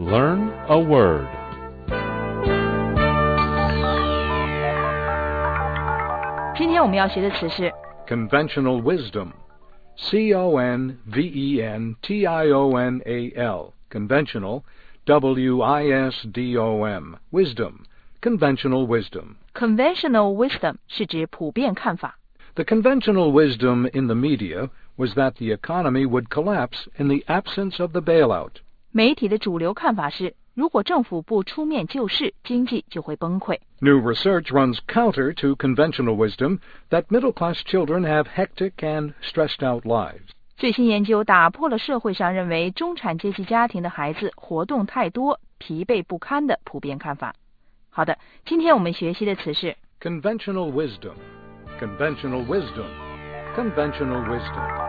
Learn a word. 今天我们要学的词是 Conventional wisdom. C-O-N-V-E-N-T-I-O-N-A-L. Conventional. W-I-S-D-O-M. Wisdom. Conventional wisdom. Conventional wisdom 是指普遍看法。 The conventional wisdom in the media was that the economy would collapse in the absence of the bailout. 媒体的主流看法是，如果政府不出面救市，经济就会崩溃。 New research runs counter to conventional wisdom that middle-class children have hectic and stressed-out lives. 最新研究打破了社会上认为中产阶级家庭的孩子活动太多、疲惫不堪的普遍看法。好的，今天我们学习的词是 Conventional wisdom. Conventional wisdom. Conventional wisdom.